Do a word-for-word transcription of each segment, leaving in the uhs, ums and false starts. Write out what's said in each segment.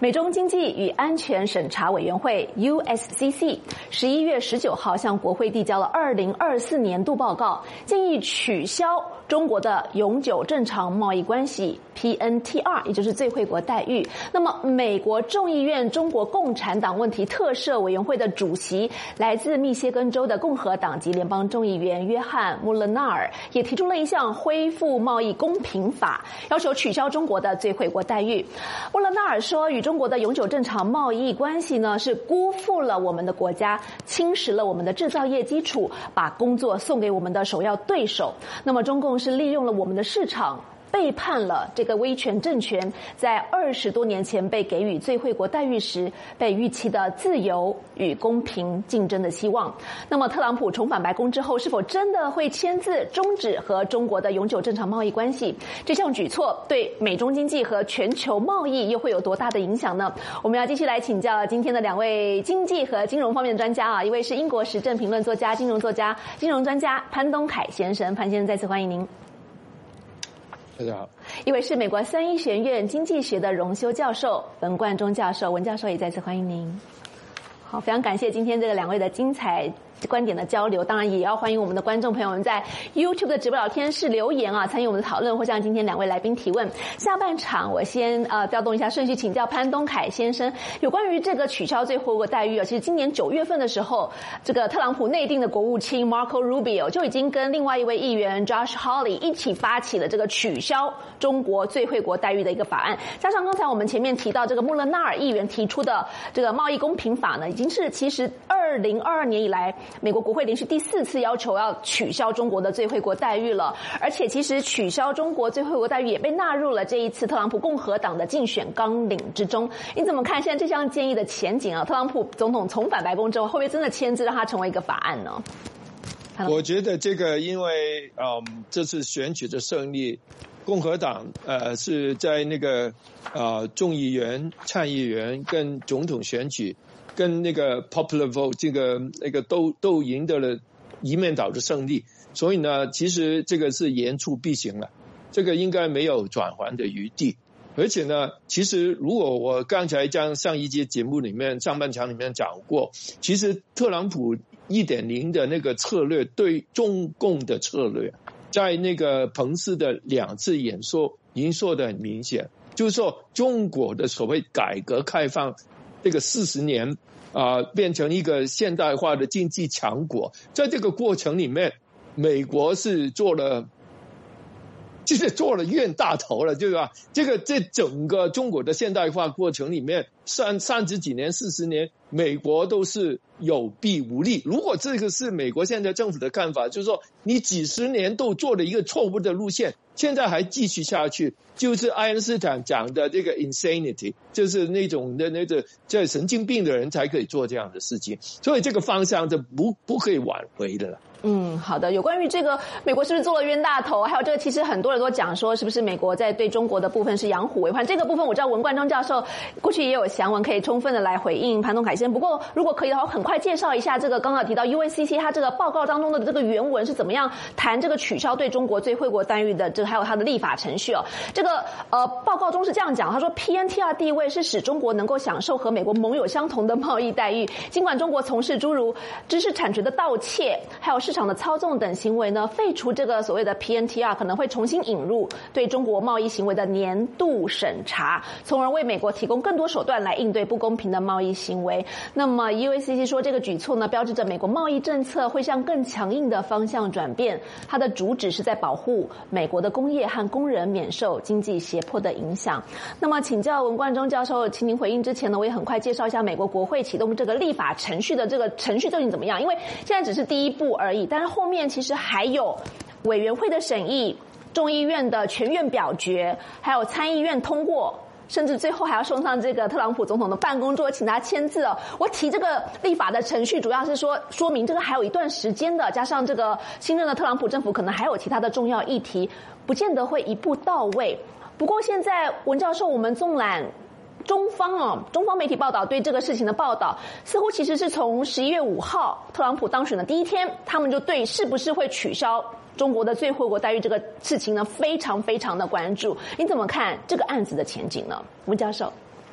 美中经济与安全审查委员会 U S C C 十一月十九号向国会递交了二零二四年度报告，建议取消中国的永久正常贸易关系 P N T R， 也就是最惠国待遇。那么，美国众议院中国共产党问题特设委员会的主席，来自密歇根州的共和党籍联邦众议员约翰·穆勒纳尔也提出了一项恢复贸易公平法，要求取消中国的最惠国待遇。穆勒纳尔说，与中国的永久正常贸易关系呢，是辜负了我们的国家，侵蚀了我们的制造业基础，把工作送给我们的首要对手。那么，中共是利用了我们的市场，背叛了这个威权政权在二十多年前被给予最惠国待遇时被预期的自由与公平竞争的希望。那么特朗普重返白宫之后，是否真的会签字终止和中国的永久正常贸易关系？这项举措对美中经济和全球贸易又会有多大的影响呢？我们要继续来请教今天的两位经济和金融方面的专家啊，一位是英国时政评论作家、金融作家、金融专家潘东凯先生，潘先生再次欢迎您。 大家好。 一位是美国三一学院经济学的荣休教授文冠中教授，文教授也再次欢迎您。好，非常感谢今天这个两位的精彩观点的交流，当然也要欢迎我们的观众朋友们在 YouTube 的直播聊天室留言啊，参与我们的讨论，或向今天两位来宾提问。下半场我先呃调动一下顺序，请教潘东凯先生有关于这个取消最惠国待遇啊。其实今年九月份的时候，这个特朗普内定的国务卿 Marco Rubio 就已经跟另外一位议员 Josh Hawley 一起发起了这个取消中国最惠国待遇的一个法案，加上刚才我们前面提到这个穆勒纳尔议员提出的这个贸易公平法呢，已经是其实二零二二年以来美国国会连续第四次要求要取消中国的最惠国待遇了，而且其实取消中国最惠国待遇也被纳入了这一次特朗普共和党的竞选纲领之中。你怎么看现在这项建议的前景啊？特朗普总统重返白宫之后，会不会真的签字让它成为一个法案呢？ 我觉得这个因为嗯这次选举的胜利，共和党呃是在那个呃众议员、参议员跟总统选举跟那个 popular vote 这个那个都都赢得了一面倒的胜利，所以呢，其实这个是言出必行了，这个应该没有转圜的余地。而且呢，其实如果我刚才将上一节节目里面上半场里面讲过，其实特朗普 一点零 的那个策略对中共的策略，在那个彭斯的两次演说已经说得很明显，就是说中国的所谓改革开放这个四十年啊、呃，变成一个现代化的经济强国，在这个过程里面，美国是做了，就是做了冤大头了，对吧？这个这整个中国的现代化过程里面，三三十几年、四十年，美国都是有弊无利。如果这个是美国现在政府的看法，就是说你几十年都做了一个错误的路线，现在还继续下去，就是爱因斯坦讲的这个 insanity， 就是那种的那个这神经病的人才可以做这样的事情，所以这个方向是不不可以挽回的了。 嗯，好的。有关于这个美国是不是做了冤大头，还有这个其实很多人都讲说是不是美国在对中国的部分是养虎为患，这个部分我知道文冠中教授过去也有详文可以充分的来回应潘东凯先生。不过如果可以的话，我很快介绍一下这个刚刚提到 U S C C 它这个报告当中的这个原文是怎么样谈这个取消对中国最惠国待遇的，这还有它的立法程序哦。这个呃报告中是这样讲，他说 P N T R 地位是使中国能够享受和美国盟友相同的贸易待遇，尽管中国从事诸如知识产权的盗窃，还有市场的操纵等行为呢，废除这个所谓的 P N T R 可能会重新引入对中国贸易行为的年度审查，从而为美国提供更多手段来应对不公平的贸易行为。那么 U S C C 说这个举措呢，标志着美国贸易政策会向更强硬的方向转变，它的主旨是在保护美国的工业和工人免受经济胁迫的影响。那么请教文冠中教授，请您回应之前呢，我也很快介绍一下美国国会启动这个立法程序的这个程序究竟怎么样，因为现在只是第一步而已，但是后面其实还有委员会的审议、众议院的全院表决，还有参议院通过，甚至最后还要送上这个特朗普总统的办公桌，请他签字哦。我提这个立法的程序，主要是说说明这个还有一段时间的，加上这个新任的特朗普政府可能还有其他的重要议题，不见得会一步到位。不过现在文教授，我们纵览中方哦，中方媒体报道对这个事情的报道，似乎其实是从十一月五号特朗普当选的第一天，他们就对是不是会取消中国的最惠国待遇这个事情呢，非常非常的关注。你怎么看这个案子的前景呢，文教授？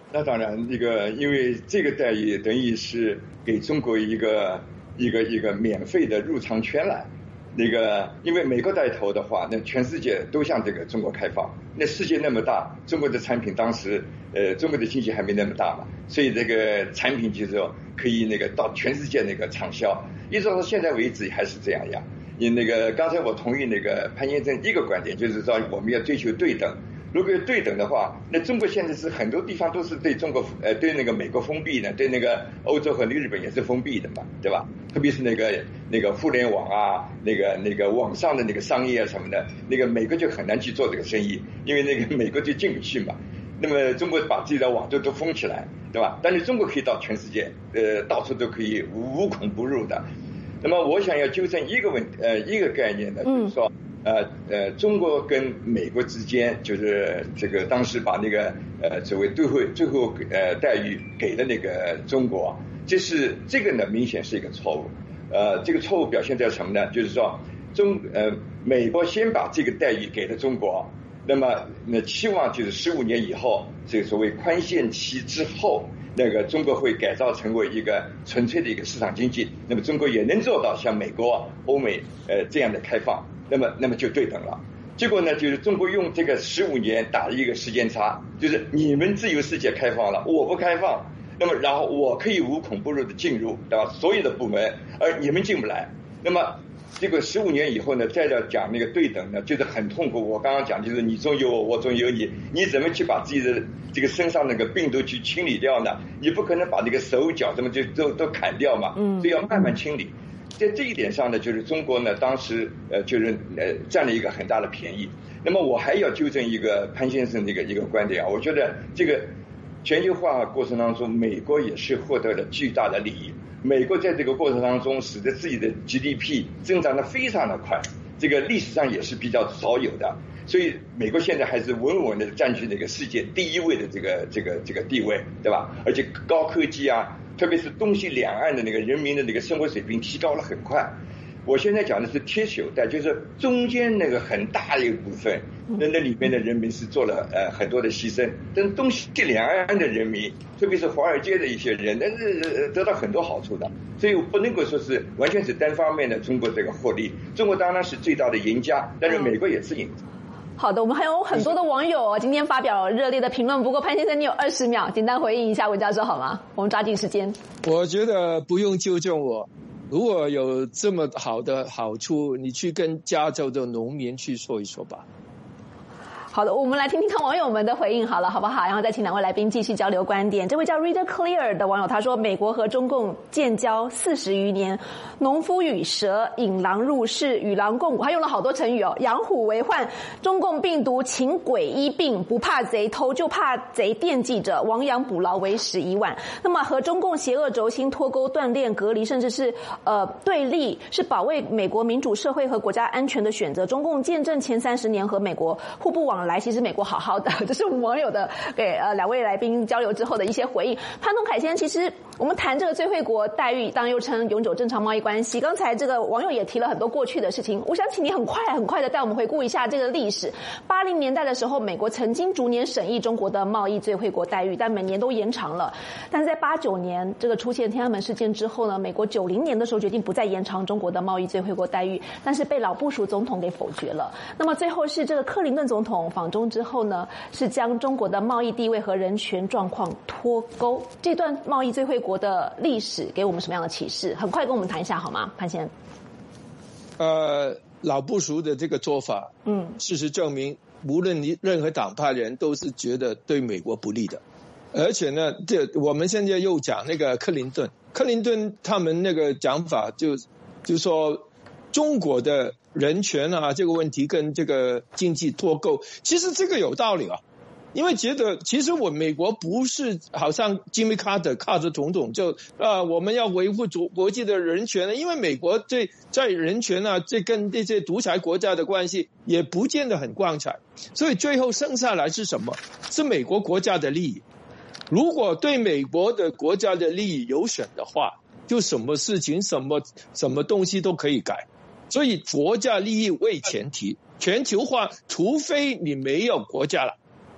那当然，这个因为这个待遇等于是给中国一个一个一个免费的入场券了。那个，因为美国带头的话，那全世界都向这个中国开放。那世界那么大，中国的产品当时，呃，中国的经济还没那么大嘛，所以这个产品就是说可以那个到全世界那个畅销。一直到现在为止还是这样呀。你那个刚才我同意那个潘先生一个观点，就是说我们要追求对等。如果对等的话，那中国现在是很多地方都是对中国呃对那个美国封闭的，对那个欧洲和那个日本也是封闭的嘛，对吧？特别是那个那个互联网啊，那个那个网上的那个商业啊什么的，那个美国就很难去做这个生意，因为那个美国就进不去嘛。那么中国把自己的网都都封起来，对吧？但是中国可以到全世界，呃，到处都可以无孔不入的。那么我想要纠正一个问呃一个概念呢，就是说。呃呃，中国跟美国之间，就是这个当时把那个呃所谓最后最后呃待遇给了那个中国，这是这个呢明显是一个错误。呃，这个错误表现在什么呢？就是说中呃美国先把这个待遇给了中国，那么那期望就是十五年以后，这个所谓宽限期之后，那个中国会改造成为一个纯粹的一个市场经济，那么中国也能做到像美国、欧美呃这样的开放。那么，那么就对等了。结果呢，就是中国用这个十五年打了一个时间差，就是你们自由世界开放了，我不开放。那么，然后我可以无孔不入的进入，对吧？所有的部门，而你们进不来。那么，这个十五年以后呢，再要讲那个对等呢，就是很痛苦。我刚刚讲，就是你中有我，我中有你，你怎么去把自己的这个身上那个病毒去清理掉呢？你不可能把这个手脚怎么就都都砍掉嘛，所以要慢慢清理。在这一点上呢，就是中国呢，当时呃就是呃占了一个很大的便宜。那么我还要纠正一个潘先生这个一个观点啊，我觉得这个全球化过程当中，美国也是获得了巨大的利益。美国在这个过程当中，使得自己的 G D P 增长的非常的快，这个历史上也是比较少有的。所以美国现在还是稳稳的占据这个世界第一位的这个这个这个地位，对吧？而且高科技啊。特别是东西两岸的那个人民的那个生活水平提高了很快。我现在讲的是贴袖带，就是中间那个很大的一个部分，那那里面的人民是做了呃很多的牺牲，但是东西两岸的人民，特别是华尔街的一些人，那是得到很多好处的。所以不能够说是完全是单方面的中国这个获利，中国当然是最大的赢家，但是美国也是赢家。 好的，我们还有很多的网友今天发表热烈的评论，不过潘先生你有二十秒，简单回应一下文教授好吗？我们抓紧时间。 我觉得不用纠正我，如果有这么好的好处，你去跟加州的农民去说一说吧。 好的，我们来听听看网友们的回应好了，好不好？然后再请两位来宾继续交流观点。这位叫 Reader Clear 的网友他说，美国和中共建交四十余年，农夫与蛇，引狼入室，与狼共舞，他用了好多成语哦，养虎为患，中共病毒请鬼医病，不怕贼偷，就怕贼惦记着，亡羊补牢为时已晚。那么和中共邪恶轴心脱钩、断裂、隔离，甚至是呃对立，是保卫美国民主社会和国家安全的选择。中共见证前三十年和美国互不往来，其实美国好好的，这是我们网友的给呃两位来宾交流之后的一些回应。潘东凯先生，其实我们谈这个最惠国待遇，当然又称永久正常贸易关系。刚才这个网友也提了很多过去的事情，我想请你很快很快的带我们回顾一下这个历史。八零年代的时候，美国曾经逐年审议中国的贸易最惠国待遇，但每年都延长了。但是在八九年这个出现天安门事件之后呢，美国九零年的时候决定不再延长中国的贸易最惠国待遇，但是被老布殊总统给否决了。那么最后是这个克林顿总统访中之后呢，是将中国的贸易地位和人权状况脱钩。这段贸易最惠国的历史给我们什么样的启示？很快跟我们谈一下好吗，潘先生？ 呃，老布殊的这个做法，嗯，事实证明，无论你任何党派人都是觉得对美国不利的。而且呢，这我们现在又讲那个克林顿，克林顿他们那个讲法就就说中国的人权啊这个问题跟这个经济脱钩，其实这个有道理啊。因为觉得其实我美国不是好像吉米卡特卡特总统就啊我们要维护国际的人权，因为美国对在人权啊这跟这些独裁国家的关系也不见得很光彩，所以最后剩下来是什么？是美国国家的利益。如果对美国的国家的利益有损的话，就什么事情什么什么东西都可以改。所以国家利益为前提，全球化除非你没有国家了，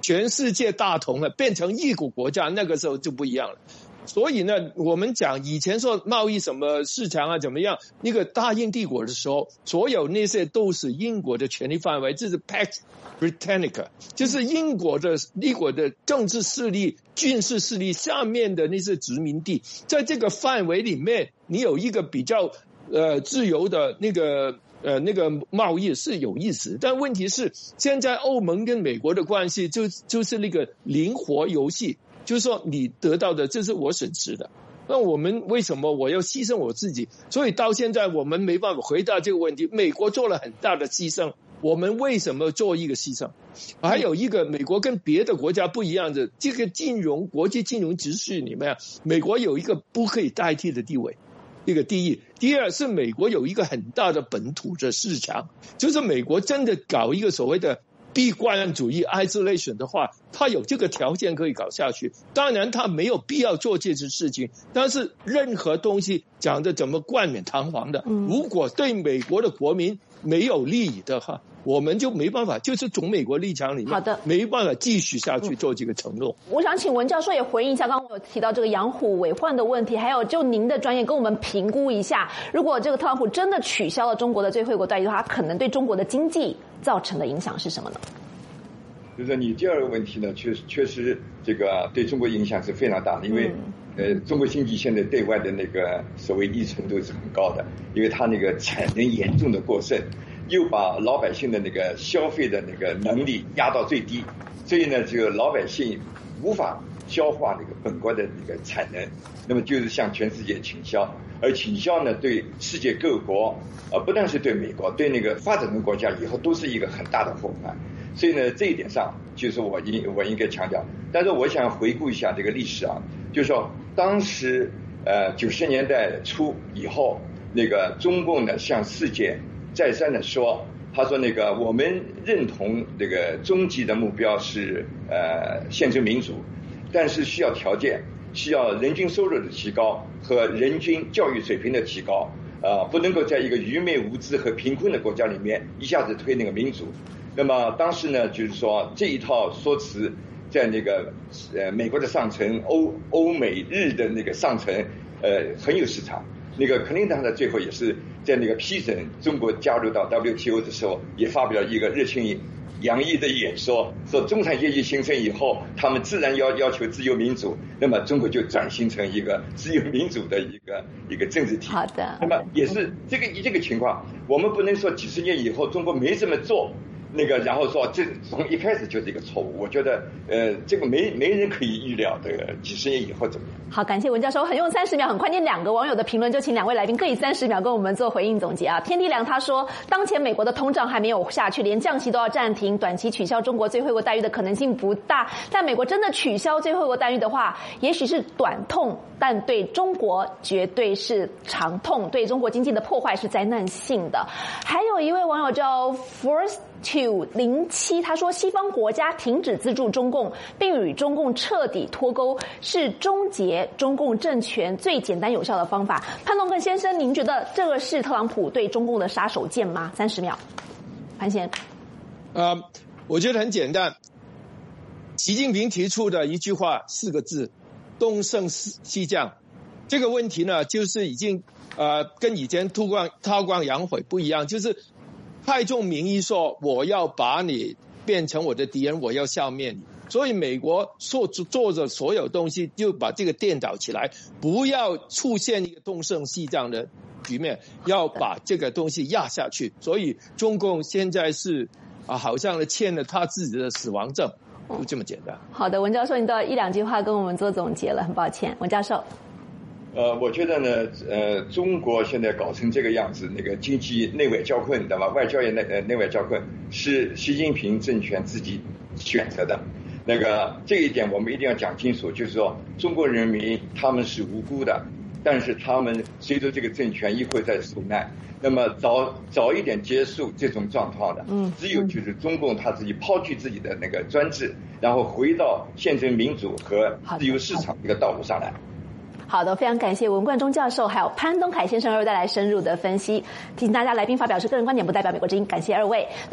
全世界大同了，变成一国国家，那个时候就不一样了。所以呢，我们讲以前说贸易什么市场啊怎么样，那个大英帝国的时候，所有那些都是英国的权力范围，这是 Pax Britannica， 就是英国的英国的政治势力、军事势力下面的那些殖民地，在这个范围里面，你有一个比较呃自由的那个呃那个贸易是有意思，但问题是现在欧盟跟美国的关系就就是那个灵活游戏。就是说你得到的这是我损失的，那我们为什么我要牺牲我自己？所以到现在我们没办法回答这个问题。美国做了很大的牺牲，我们为什么做一个牺牲？还有一个，美国跟别的国家不一样的，这个金融国际金融秩序里面，美国有一个不可以代替的地位，这个第一。第二是美国有一个很大的本土的市场，就是美国真的搞一个所谓的闭关主义 isolation 的话，他有这个条件可以搞下去。当然他没有必要做这件事情，但是任何东西讲的怎么冠冕堂皇的，如果对美国的国民没有利益的话，我们就没办法，就是从美国立场里面，好的，没办法继续下去做这个承诺。 我想请文教授也回应一下，刚刚我有提到这个养虎为患的问题，还有就您的专业跟我们评估一下，如果这个特朗普真的取消了中国的最惠国待遇的话，可能对中国的经济造成的影响是什么呢？ 就是你第二个问题呢，确实确实这个对中国影响是非常大的，因为、嗯、呃，中国经济现在对外的那个所谓依存度是很高的，因为它那个产能严重的过剩，又把老百姓的那个消费的那个能力压到最低，所以呢，这个老百姓无法消化那个本国的那个产能，那么就是向全世界倾销，而倾销呢，对世界各国，呃，不但是对美国，对那个发展中国家以后都是一个很大的祸患。所以呢，这一点上就是我应我应该强调。但是我想回顾一下这个历史啊，就是说当时呃九十年代初以后，那个中共呢向世界再三的说，他说那个我们认同这个终极的目标是呃宪政民主，但是需要条件，需要人均收入的提高和人均教育水平的提高，呃不能够在一个愚昧无知和贫困的国家里面一下子推那个民主。那么当时呢，就是说这一套说辞在那个呃美国的上层、欧欧美日的那个上层，呃很有市场。那个克林顿呢，最后也是在那个批准中国加入到 W T O 的时候，也发表一个热情洋溢的演说，说中产阶级形成以后，他们自然要要求自由民主，那么中国就转型成一个自由民主的一个一个政治体。 好的。 那么也是这个这个情况，我们不能说几十年以后中国没这么做。那个，然后说这从一开始就是一个错误，我觉得呃，这个没没人可以预料这个几十年以后怎么样。 好，感谢文教授，很用三十秒，很快念两个网友的评论，就请两位来宾各以三十秒跟我们做回应总结啊。天地良他说，当前美国的通胀还没有下去，连降息都要暂停，短期取消中国最惠国待遇的可能性不大。但美国真的取消最惠国待遇的话，也许是短痛，但对中国绝对是长痛，对中国经济的破坏是灾难性的。还有一位网友叫 Force to 零七，他说西方国家停止资助中共，并与中共彻底脱钩，是终结中共政权最简单有效的方法。潘龙根先生，您觉得这个是特朗普对中共的杀手锏吗？三十秒，潘先。 呃，我觉得很简单。习近平提出的一句话，四个字：东升西降。这个问题呢，就是已经呃跟以前韬光韬光养晦不一样，就是派重名义说我要把你变成我的敌人，我要消灭你。所以美国做做着所有东西，就把这个颠倒起来，不要出现一个东升西降的局面，要把这个东西压下去。所以中共现在是啊，好像欠了他自己的死亡证，就这么简单。 好的，文教授，你都一两句话跟我们做总结了，很抱歉，文教授。 呃，我觉得呢，呃，中国现在搞成这个样子，那个经济内外交困，对吧？外交也内呃内外交困，是习近平政权自己选择的。那个这一点我们一定要讲清楚，就是说中国人民他们是无辜的，但是他们随着这个政权一会在受难。那么早早一点结束这种状况的，嗯，只有就是中共他自己抛弃自己的那个专制，然后回到宪政民主和自由市场这个道路上来。 好的，非常感谢文冠中教授还有潘东凯先生二位带来深入的分析。提醒大家，来宾发表是个人观点，不代表美国之音。感谢二位。